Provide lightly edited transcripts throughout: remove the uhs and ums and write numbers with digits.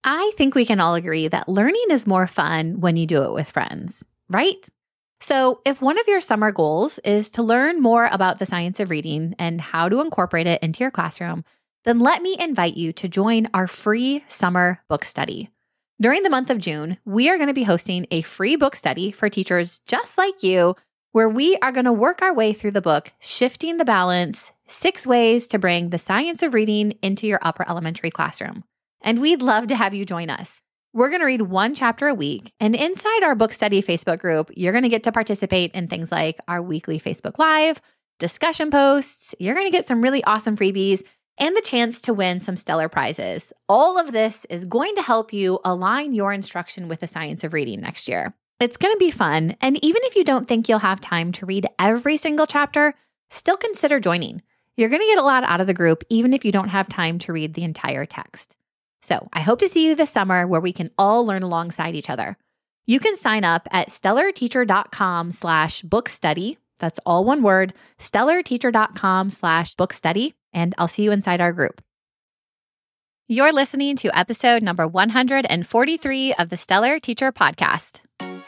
I think we can all agree that learning is more fun when you do it with friends, right? So if one of your summer goals is to learn more about the science of reading and how to incorporate it into your classroom, then let me invite you to join our free summer book study. During the month of June, we are going to be hosting a free book study for teachers just like you, where we are going to work our way through the book, Shifting the Balance, 6 Ways to Bring the Science of Reading into Your Upper Elementary Classroom. And we'd love to have you join us. We're going to read 1 chapter a week, and inside our book study Facebook group, you're going to get to participate in things like our weekly Facebook Live, discussion posts. You're going to get some really awesome freebies and the chance to win some stellar prizes. All of this is going to help you align your instruction with the science of reading next year. It's going to be fun, and even if you don't think you'll have time to read every single chapter, still consider joining. You're going to get a lot out of the group, even if you don't have time to read the entire text. So I hope to see you this summer where we can all learn alongside each other. You can sign up at stellarteacher.com/bookstudy. That's all one word, stellarteacher.com/bookstudy, and I'll see you inside our group. You're listening to episode number 143 of the Stellar Teacher Podcast.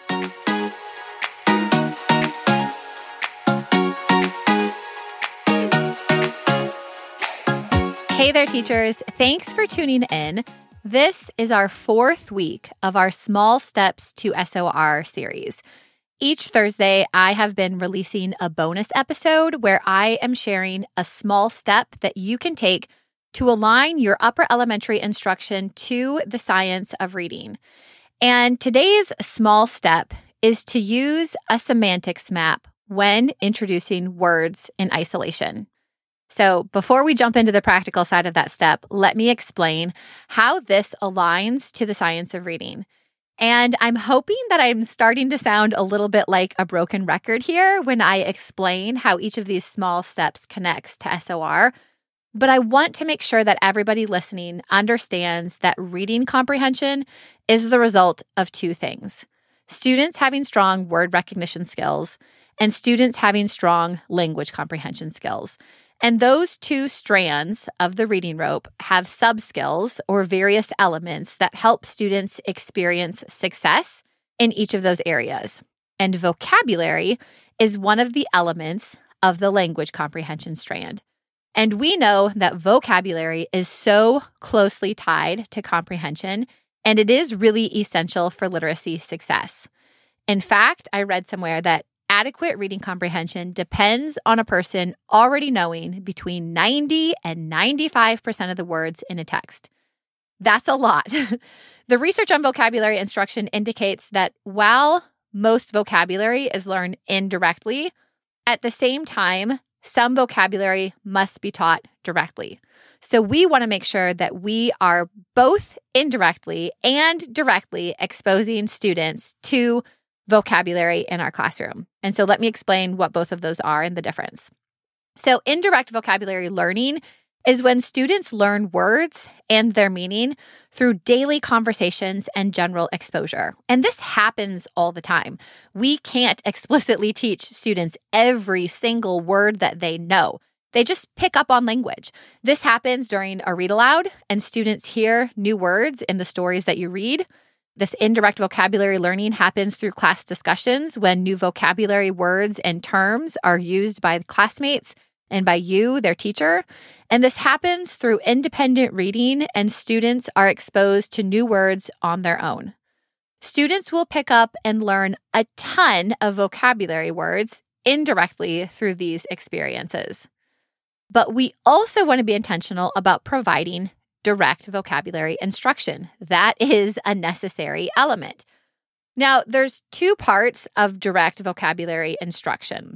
Hey there, teachers. Thanks for tuning in. This is our 4th week of our Small Steps to SOR series. Each Thursday, I have been releasing a bonus episode where I am sharing a small step that you can take to align your upper elementary instruction to the science of reading. And today's small step is to use a semantics map when introducing words in isolation. So before we jump into the practical side of that step, let me explain how this aligns to the science of reading. And I'm hoping that I'm starting to sound a little bit like a broken record here when I explain how each of these small steps connects to SOR. But I want to make sure that everybody listening understands that reading comprehension is the result of 2 things: students having strong word recognition skills and students having strong language comprehension skills. And those 2 strands of the reading rope have sub-skills or various elements that help students experience success in each of those areas. And vocabulary is one of the elements of the language comprehension strand. And we know that vocabulary is so closely tied to comprehension, and it is really essential for literacy success. In fact, I read somewhere that adequate reading comprehension depends on a person already knowing between 90 and 95% of the words in a text. That's a lot. The research on vocabulary instruction indicates that while most vocabulary is learned indirectly, at the same time, some vocabulary must be taught directly. So we want to make sure that we are both indirectly and directly exposing students to vocabulary in our classroom. And so let me explain what both of those are and the difference. So indirect vocabulary learning is when students learn words and their meaning through daily conversations and general exposure. And this happens all the time. We can't explicitly teach students every single word that they know. They just pick up on language. This happens during a read aloud, and students hear new words in the stories that you read. This indirect vocabulary learning happens through class discussions when new vocabulary words and terms are used by classmates and by you, their teacher. And this happens through independent reading, and students are exposed to new words on their own. Students will pick up and learn a ton of vocabulary words indirectly through these experiences. But we also want to be intentional about providing direct vocabulary instruction. That is a necessary element. Now, there's 2 parts of direct vocabulary instruction.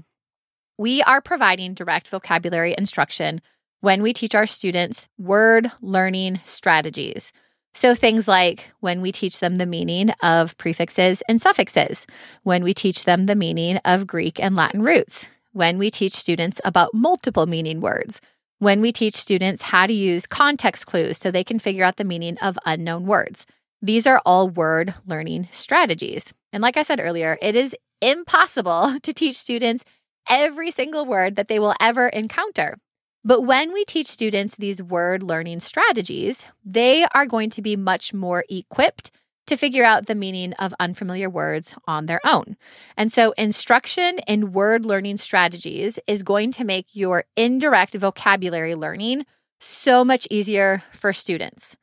We are providing direct vocabulary instruction when we teach our students word learning strategies. So things like when we teach them the meaning of prefixes and suffixes, when we teach them the meaning of Greek and Latin roots, when we teach students about multiple meaning words, when we teach students how to use context clues so they can figure out the meaning of unknown words. These are all word learning strategies. And like I said earlier, it is impossible to teach students every single word that they will ever encounter. But when we teach students these word learning strategies, they are going to be much more equipped to figure out the meaning of unfamiliar words on their own. And so instruction in word learning strategies is going to make your indirect vocabulary learning so much easier for students.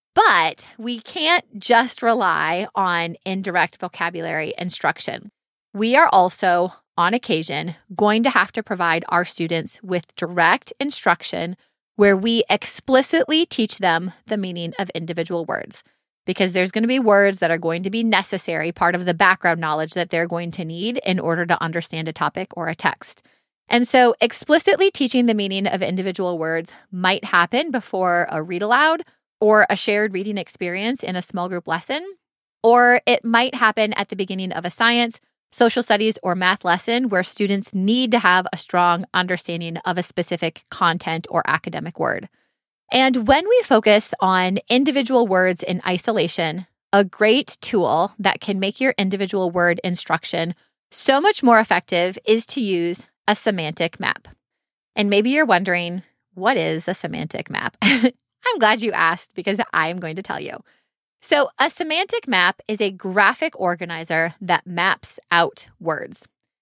But we can't just rely on indirect vocabulary instruction. We are also, on occasion, going to have to provide our students with direct instruction where we explicitly teach them the meaning of individual words, because there's going to be words that are going to be necessary, part of the background knowledge that they're going to need in order to understand a topic or a text. And so explicitly teaching the meaning of individual words might happen before a read aloud or a shared reading experience in a small group lesson, or it might happen at the beginning of a science, social studies, or math lesson where students need to have a strong understanding of a specific content or academic word. And when we focus on individual words in isolation, a great tool that can make your individual word instruction so much more effective is to use a semantic map. And maybe you're wondering, what is a semantic map? I'm glad you asked because I am going to tell you. So a semantic map is a graphic organizer that maps out words.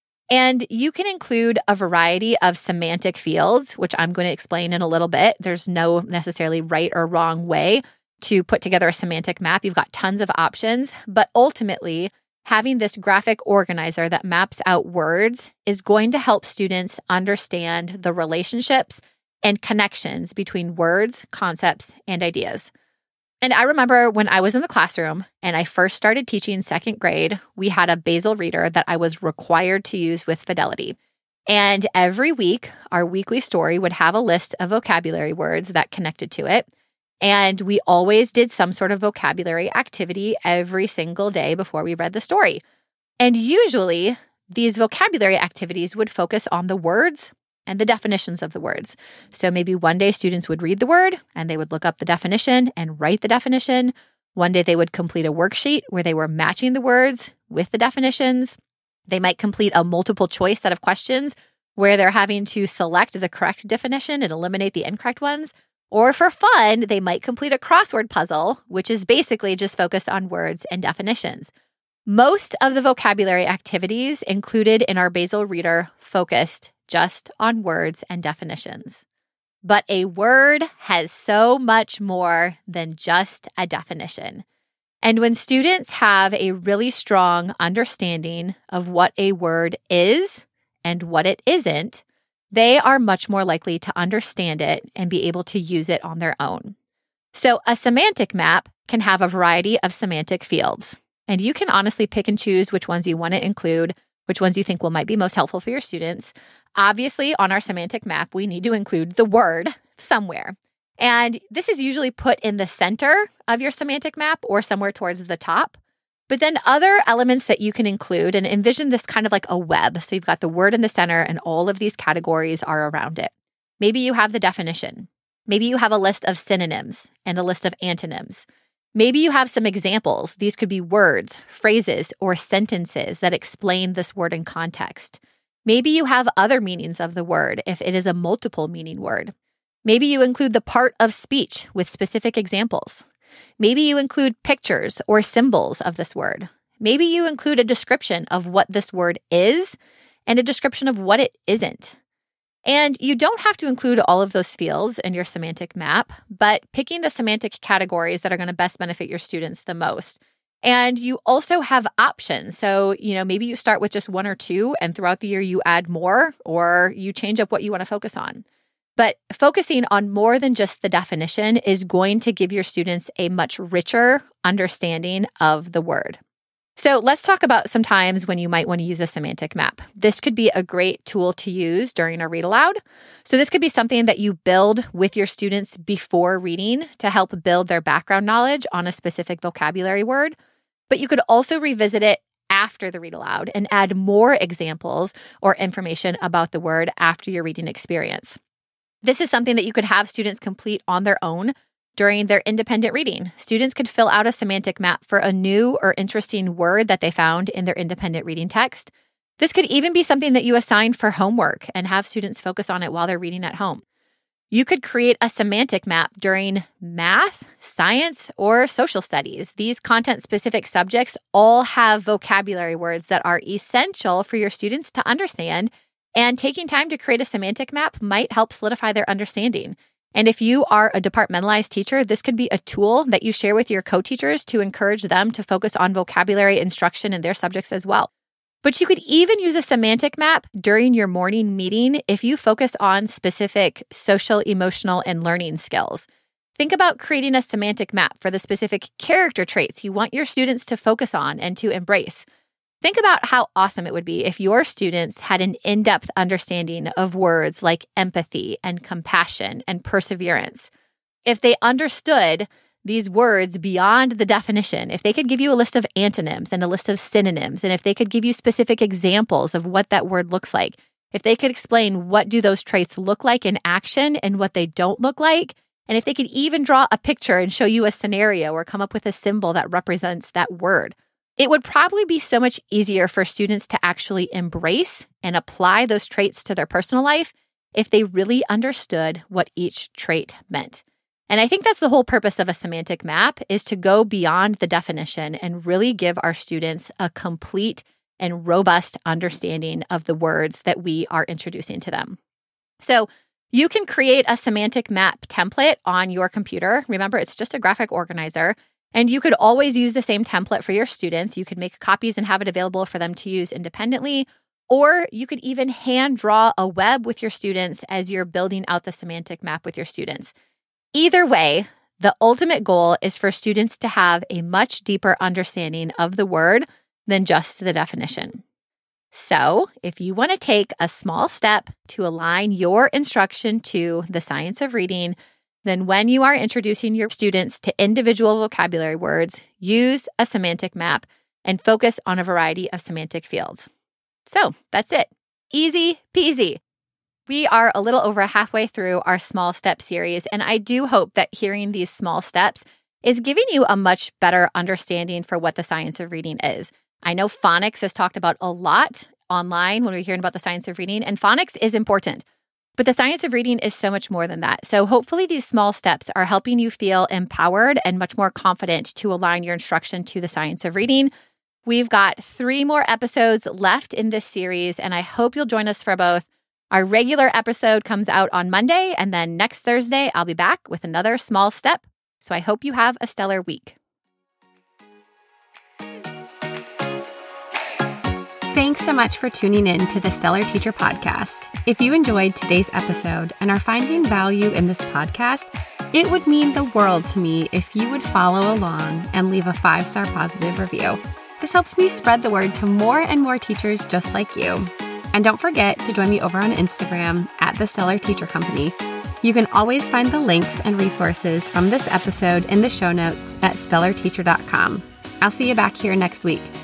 And you can include a variety of semantic fields, which I'm going to explain in a little bit. There's no necessarily right or wrong way to put together a semantic map. You've got tons of options, but ultimately, having this graphic organizer that maps out words is going to help students understand the relationships and connections between words, concepts, and ideas. And I remember when I was in the classroom and I first started teaching second grade, we had a Basel reader that I was required to use with fidelity. And every week, our weekly story would have a list of vocabulary words that connected to it. And we always did some sort of vocabulary activity every single day before we read the story. And usually, these vocabulary activities would focus on the words and the definitions of the words. So maybe one day students would read the word and they would look up the definition and write the definition. One day they would complete a worksheet where they were matching the words with the definitions. They might complete a multiple choice set of questions where they're having to select the correct definition and eliminate the incorrect ones. Or for fun, they might complete a crossword puzzle, which is basically just focused on words and definitions. Most of the vocabulary activities included in our Basel reader focused just on words and definitions. But a word has so much more than just a definition. And when students have a really strong understanding of what a word is and what it isn't, they are much more likely to understand it and be able to use it on their own. So a semantic map can have a variety of semantic fields. And you can honestly pick and choose which ones you want to include, which ones you think might be most helpful for your students. Obviously, on our semantic map, we need to include the word somewhere. And this is usually put in the center of your semantic map or somewhere towards the top. But then other elements that you can include, and envision this kind of like a web. So you've got the word in the center and all of these categories are around it. Maybe you have the definition. Maybe you have a list of synonyms and a list of antonyms. Maybe you have some examples. These could be words, phrases, or sentences that explain this word in context. Maybe you have other meanings of the word if it is a multiple meaning word. Maybe you include the part of speech with specific examples. Maybe you include pictures or symbols of this word. Maybe you include a description of what this word is and a description of what it isn't. And you don't have to include all of those fields in your semantic map, but picking the semantic categories that are going to best benefit your students the most. And you also have options. So, maybe you start with just one or two, and throughout the year you add more, or you change up what you want to focus on. But focusing on more than just the definition is going to give your students a much richer understanding of the word. So let's talk about some times when you might want to use a semantic map. This could be a great tool to use during a read aloud. So this could be something that you build with your students before reading to help build their background knowledge on a specific vocabulary word. But you could also revisit it after the read aloud and add more examples or information about the word after your reading experience. This is something that you could have students complete on their own during their independent reading. Students could fill out a semantic map for a new or interesting word that they found in their independent reading text. This could even be something that you assign for homework and have students focus on it while they're reading at home. You could create a semantic map during math, science, or social studies. These content-specific subjects all have vocabulary words that are essential for your students to understand, and taking time to create a semantic map might help solidify their understanding. And if you are a departmentalized teacher, this could be a tool that you share with your co-teachers to encourage them to focus on vocabulary instruction in their subjects as well. But you could even use a semantic map during your morning meeting if you focus on specific social, emotional, and learning skills. Think about creating a semantic map for the specific character traits you want your students to focus on and to embrace. Think about how awesome it would be if your students had an in-depth understanding of words like empathy and compassion and perseverance. If they understood these words beyond the definition, if they could give you a list of antonyms and a list of synonyms, and if they could give you specific examples of what that word looks like, if they could explain what do those traits look like in action and what they don't look like, and if they could even draw a picture and show you a scenario or come up with a symbol that represents that word, it would probably be so much easier for students to actually embrace and apply those traits to their personal life if they really understood what each trait meant. And I think that's the whole purpose of a semantic map, is to go beyond the definition and really give our students a complete and robust understanding of the words that we are introducing to them. So you can create a semantic map template on your computer. Remember, it's just a graphic organizer. And you could always use the same template for your students. You could make copies and have it available for them to use independently. Or you could even hand draw a web with your students as you're building out the semantic map with your students. Either way, the ultimate goal is for students to have a much deeper understanding of the word than just the definition. So, if you want to take a small step to align your instruction to the science of reading, then when you are introducing your students to individual vocabulary words, use a semantic map and focus on a variety of semantic fields. So, that's it. Easy peasy. We are a little over halfway through our small step series, and I do hope that hearing these small steps is giving you a much better understanding for what the science of reading is. I know phonics is talked about a lot online when we're hearing about the science of reading, and phonics is important. But the science of reading is so much more than that. So hopefully these small steps are helping you feel empowered and much more confident to align your instruction to the science of reading. We've got 3 more episodes left in this series, and I hope you'll join us for both. Our regular episode comes out on Monday, and then next Thursday, I'll be back with another small step. So I hope you have a stellar week. Thanks so much for tuning in to the Stellar Teacher Podcast. If you enjoyed today's episode and are finding value in this podcast, it would mean the world to me if you would follow along and leave a 5-star positive review. This helps me spread the word to more and more teachers just like you. And don't forget to join me over on Instagram at The Stellar Teacher Company. You can always find the links and resources from this episode in the show notes at stellarteacher.com. I'll see you back here next week.